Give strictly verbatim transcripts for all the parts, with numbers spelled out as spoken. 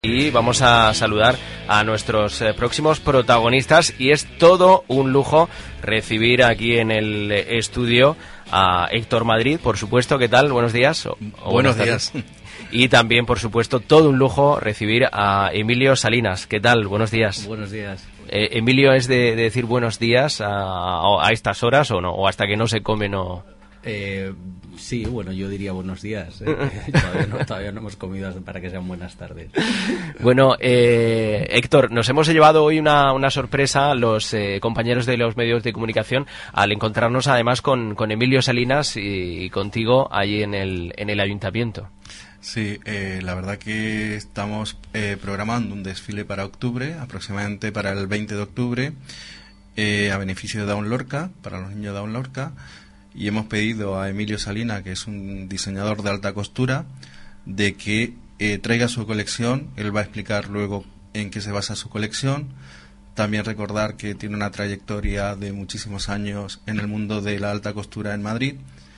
Y vamos a saludar a nuestros eh, próximos protagonistas y es todo un lujo recibir aquí en el estudio a Héctor Madrid, por supuesto. ¿Qué tal? Buenos días. O, o Buenos días. Y también, por supuesto, todo un lujo recibir a Emilio Salinas. ¿Qué tal? Buenos días. Buenos días. Eh, Emilio, ¿es de, de decir buenos días a, a, a estas horas o no? ¿O hasta que no se come no...? Eh, sí, bueno, yo diría buenos días. Eh. todavía, no, todavía no hemos comido para que sean buenas tardes. Bueno, eh, Héctor, nos hemos llevado hoy una, una sorpresa los eh, compañeros de los medios de comunicación al encontrarnos además con, con Emilio Salinas y, y contigo allí en el, en el ayuntamiento. Sí, eh, la verdad que estamos eh, programando un desfile para octubre, aproximadamente para el veinte de octubre, eh, a beneficio de Down Lorca, para los niños de Down Lorca. Y hemos pedido a Emilio Salinas, que es un diseñador de alta costura, de que eh, traiga su colección. Él va a explicar luego en qué se basa su colección. También recordar que tiene una trayectoria de muchísimos años en el mundo de la alta costura en Madrid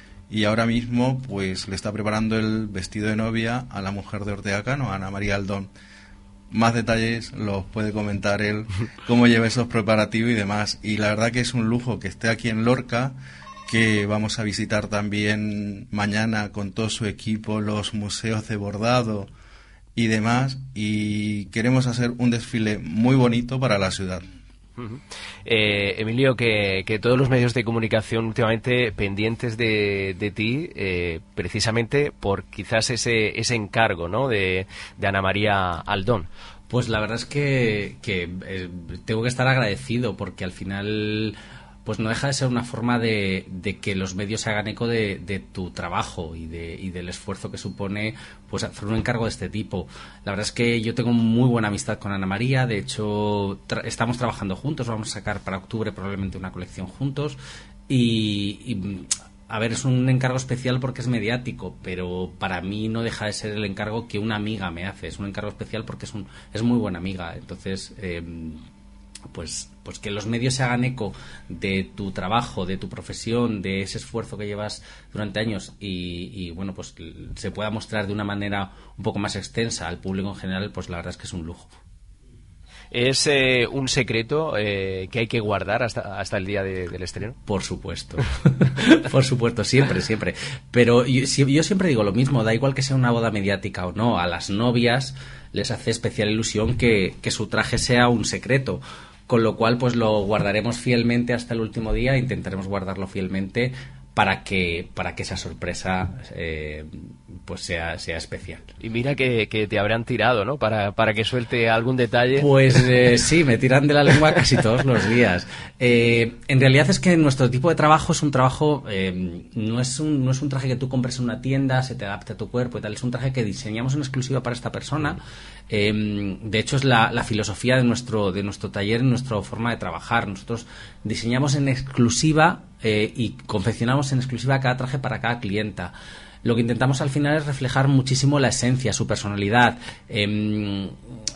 y ahora mismo pues le está preparando el vestido de novia a la mujer de Ortega Cano, a Ana María Aldón. Más detalles los puede comentar él, cómo lleva esos preparativos y demás. Y la verdad que es un lujo que esté aquí en Lorca, que vamos a visitar también mañana con todo su equipo los museos de bordado y demás, y queremos hacer un desfile muy bonito para la ciudad. Uh-huh. eh, Emilio, que, que todos los medios de comunicación últimamente pendientes de, de ti, eh, precisamente por quizás ese, ese encargo, ¿no?, de, de Ana María Aldón. Pues la verdad es que, que eh, tengo que estar agradecido porque al final... pues no deja de ser una forma de, de que los medios se hagan eco de, de tu trabajo y, de, y del esfuerzo que supone pues hacer un encargo de este tipo. La verdad es que yo tengo muy buena amistad con Ana María, de hecho tra- estamos trabajando juntos, vamos a sacar para octubre probablemente una colección juntos y, y a ver, es un encargo especial porque es mediático, pero para mí no deja de ser el encargo que una amiga me hace, es un encargo especial porque es, un, es muy buena amiga, entonces... Eh, Pues, pues que los medios se hagan eco de tu trabajo, de tu profesión, de ese esfuerzo que llevas durante años y, y bueno, pues se pueda mostrar de una manera un poco más extensa al público en general, pues la verdad es que es un lujo. ¿Es eh, un secreto eh, que hay que guardar hasta, hasta el día de, del estreno? Por supuesto, por supuesto, siempre, siempre. Pero yo, yo siempre digo lo mismo, da igual que sea una boda mediática o no, a las novias les hace especial ilusión que, que su traje sea un secreto. Con lo cual, pues lo guardaremos fielmente hasta el último día, intentaremos guardarlo fielmente para que para que esa sorpresa eh, pues sea sea especial. Y mira que, que te habrán tirado, ¿no?, para, para que suelte algún detalle. Pues eh, sí, me tiran de la lengua casi todos los días. Eh, en realidad es que nuestro tipo de trabajo es un trabajo, eh, no es un no es un traje que tú compres en una tienda, se te adapte a tu cuerpo y tal, es un traje que diseñamos en exclusiva para esta persona. Eh, de hecho es la, la filosofía de nuestro de nuestro taller, nuestra forma de trabajar. Nosotros diseñamos en exclusiva eh, y confeccionamos en exclusiva cada traje para cada clienta. Lo que intentamos al final es reflejar muchísimo la esencia, su personalidad, eh,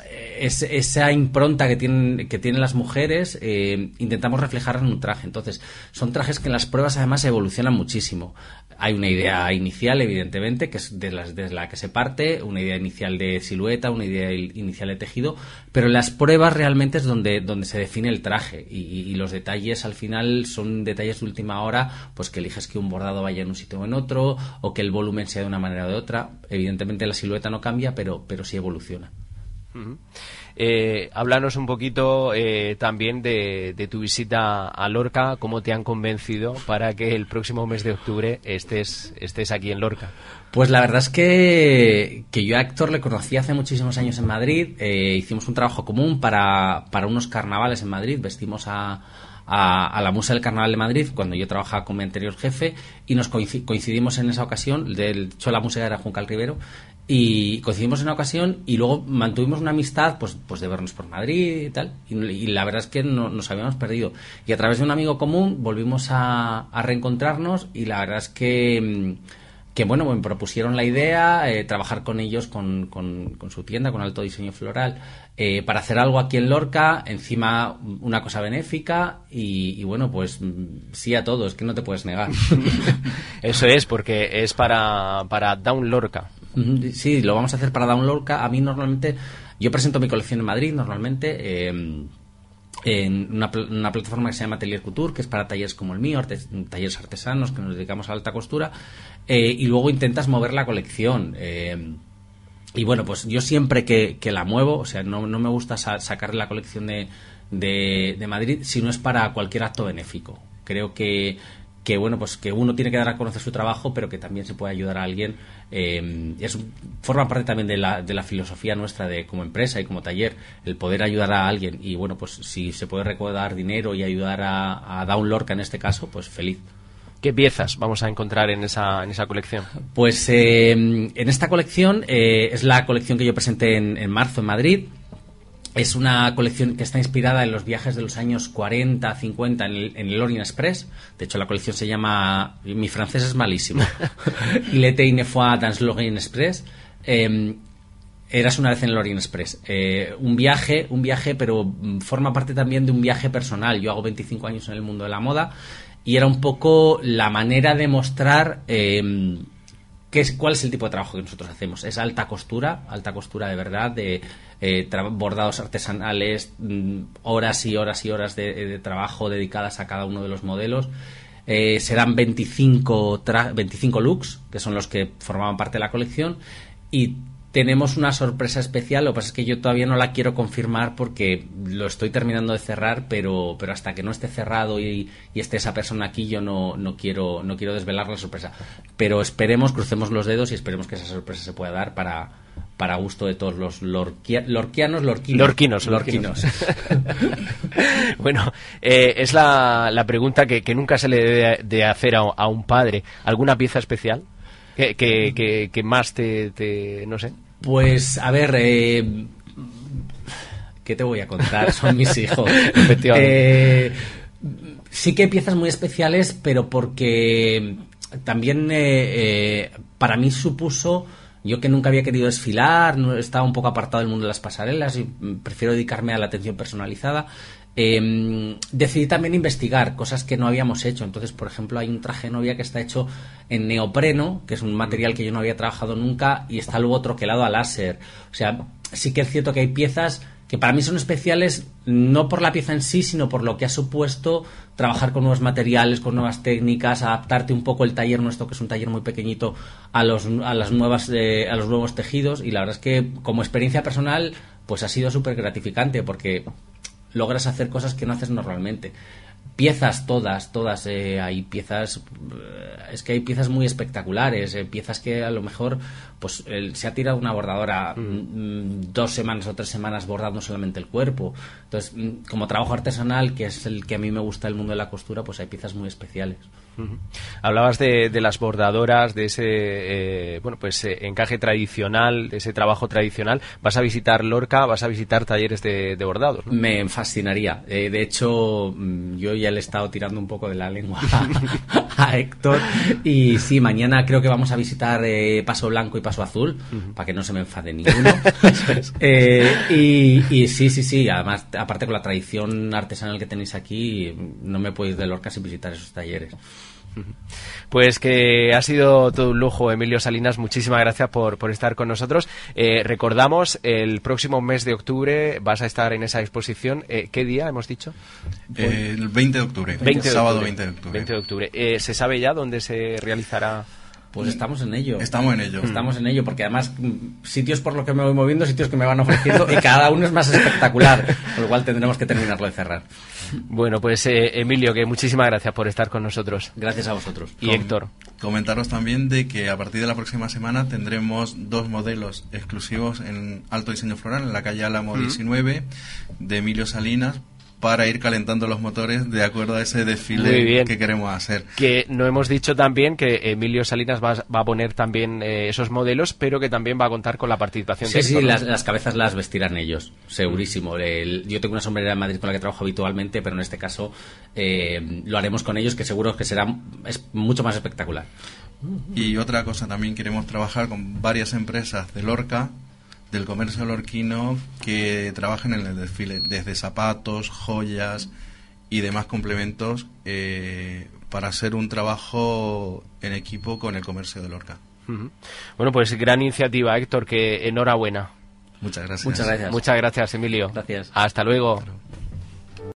es, esa impronta que tienen, que tienen las mujeres, eh, intentamos reflejar en un traje. Entonces, son trajes que en las pruebas además evolucionan muchísimo. Hay una idea inicial, evidentemente, que es de, las, de la que se parte, una idea inicial de silueta, una idea inicial de tejido, pero en las pruebas realmente es donde, donde se define el traje y, y los detalles al final son detalles de última hora, pues que eliges que un bordado vaya en un sitio o en otro, o que el volumen sea de una manera o de otra. Evidentemente la silueta no cambia, pero, pero sí evoluciona. Uh-huh. Eh, háblanos un poquito eh, también de, de tu visita a Lorca, cómo te han convencido para que el próximo mes de octubre estés, estés aquí en Lorca. Pues la verdad es que, que yo a Héctor le conocí hace muchísimos años en Madrid, eh, hicimos un trabajo común para, para unos carnavales en Madrid, vestimos a, a, a la Musa del Carnaval de Madrid cuando yo trabajaba con mi anterior jefe y nos coincidimos en esa ocasión, de hecho la música era Juncal Rivero, y coincidimos en una ocasión y luego mantuvimos una amistad pues pues de vernos por Madrid y tal y, y la verdad es que no, nos habíamos perdido y a través de un amigo común volvimos a, a reencontrarnos y la verdad es que que bueno, me propusieron la idea, eh, trabajar con ellos con, con, con su tienda, con Alto Diseño Floral, eh, para hacer algo aquí en Lorca, encima una cosa benéfica y, y bueno, pues sí a todo, es que no te puedes negar. Eso es, porque es para, para Down Lorca. Sí, lo vamos a hacer para Down Lorca. A mí normalmente Yo presento mi colección en Madrid normalmente, eh, en una, una plataforma que se llama Atelier Couture, que es para talleres como el mío, artes, talleres artesanos que nos dedicamos a la alta costura, eh, y luego intentas mover la colección. Eh, y bueno, pues yo siempre que, que la muevo, o sea, no, no me gusta sa- sacar la colección de, de, de Madrid si no es para cualquier acto benéfico. Creo que que bueno, pues que uno tiene que dar a conocer su trabajo, pero que también se puede ayudar a alguien. Eh, es, forma parte también de la, de la filosofía nuestra de como empresa y como taller, el poder ayudar a alguien. Y bueno, pues si se puede recaudar dinero y ayudar a, a Dawn Lorca en este caso, pues feliz. ¿Qué piezas vamos a encontrar en esa, en esa colección? Pues eh, en esta colección, eh, es la colección que yo presenté en, en marzo en Madrid. Es una colección que está inspirada en los viajes de los años cuarenta, cincuenta en el, en el Orient Express. De hecho, la colección se llama... Mi francés es malísimo. Il était une fois dans l'Orient Express. Eh, eras una vez en el Orient Express. Eh, un viaje, un viaje, pero forma parte también de un viaje personal. Yo hago veinticinco años en el mundo de la moda y era un poco la manera de mostrar... Eh, ¿Qué es, ¿Cuál es el tipo de trabajo que nosotros hacemos? Es alta costura, alta costura de verdad, de eh, tra- bordados artesanales, mm, horas y horas y horas de, de trabajo dedicadas a cada uno de los modelos. Eh, serán veinticinco, tra- veinticinco looks, que son los que formaban parte de la colección, y tenemos una sorpresa especial. Lo que pasa es que yo todavía no la quiero confirmar porque lo estoy terminando de cerrar, pero, pero hasta que no esté cerrado y, y esté esa persona aquí, yo no, no quiero no quiero desvelar la sorpresa. Pero esperemos, crucemos los dedos y esperemos que esa sorpresa se pueda dar para, para gusto de todos los lorquia, lorquianos, lorquinos. Lorquinos, lorquinos. Bueno, eh, es la, la pregunta que, que nunca se le debe de hacer a, a un padre. ¿Alguna pieza especial que, que, que, que más te, te, no sé? Pues, a ver, eh, ¿qué te voy a contar? Son mis hijos. Efectivamente. Eh, sí que hay piezas muy especiales, pero porque también eh, eh, para mí supuso... Yo que nunca había querido desfilar, no, estaba un poco apartado del mundo de las pasarelas y prefiero dedicarme a la atención personalizada. Eh, decidí también investigar cosas que no habíamos hecho. Entonces, por ejemplo, hay un traje de novia que está hecho en neopreno, que es un material que yo no había trabajado nunca, y está luego troquelado a láser. O sea, sí que es cierto que hay piezas que para mí son especiales no por la pieza en sí, sino por lo que ha supuesto trabajar con nuevos materiales, con nuevas técnicas, adaptarte un poco el taller nuestro, que es un taller muy pequeñito, a los a las nuevas eh, a los nuevos tejidos. Y la verdad es que como experiencia personal pues ha sido súper gratificante porque logras hacer cosas que no haces normalmente. Piezas todas, todas, eh, hay piezas, eh, es que hay piezas muy espectaculares, eh, piezas que a lo mejor pues el, se ha tirado una bordadora mm. Mm, dos semanas o tres semanas bordando solamente el cuerpo. Entonces, mm, como trabajo artesanal, que es el que a mí me gusta el mundo de la costura, pues hay piezas muy especiales. Uh-huh. Hablabas de, de las bordadoras, de ese eh, bueno pues eh, encaje tradicional, de ese trabajo tradicional. ¿Vas a visitar Lorca? ¿Vas a visitar talleres de, de bordados, ¿no? Me fascinaría. Eh, de hecho, yo ya le he estado tirando un poco de la lengua a, a Héctor. Y sí, mañana creo que vamos a visitar eh, Paso Blanco y Paso Azul, uh-huh. para que no se me enfade ninguno. eh, y, y sí, sí, sí. Además, aparte con la tradición artesanal que tenéis aquí, no me podéis de Lorca sin visitar esos talleres. Pues que ha sido todo un lujo, Emilio Salinas, muchísimas gracias por, por estar con nosotros. Eh, recordamos, el próximo mes de octubre vas a estar en esa exposición. Eh, ¿Qué día hemos dicho? Eh, el veinte de octubre, veinte de sábado octubre. veinte de octubre. veinte de octubre. Eh, ¿Se sabe ya dónde se realizará? Pues estamos en ello. Estamos en ello. Estamos en ello, porque además sitios por los que me voy moviendo, sitios que me van ofreciendo, y cada uno es más espectacular, con lo cual tendremos que terminarlo de cerrar. Bueno, pues eh, Emilio, que muchísimas gracias por estar con nosotros. Gracias a vosotros. Y Com- Héctor. Comentaros también de que a partir de la próxima semana tendremos dos modelos exclusivos en alto diseño floral en la calle Álamo uh-huh. diecinueve de Emilio Salinas, para ir calentando los motores de acuerdo a ese desfile que queremos hacer. Que no hemos dicho también que Emilio Salinas va, va a poner también eh, esos modelos, pero que también va a contar con la participación sí, de Héctor. Sí, las, las cabezas las vestirán ellos, segurísimo. El, yo tengo una sombrera en Madrid con la que trabajo habitualmente, pero en este caso eh, lo haremos con ellos, que seguro que será es mucho más espectacular. Y otra cosa, también queremos trabajar con varias empresas de Lorca, del comercio lorquino, que trabajen en el desfile, desde zapatos, joyas y demás complementos, eh, para hacer un trabajo en equipo con el comercio de Lorca. Uh-huh. Bueno, pues gran iniciativa, Héctor, que enhorabuena. Muchas gracias. Muchas gracias. Muchas gracias, Emilio. Gracias. Hasta luego. Claro.